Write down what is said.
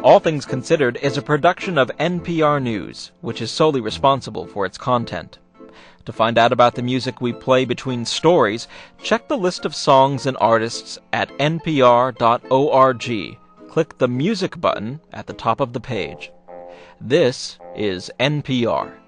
All Things Considered is a production of NPR News, which is solely responsible for its content. To find out about the music we play between stories, check the list of songs and artists at npr.org. Click the Music button at the top of the page. This is NPR.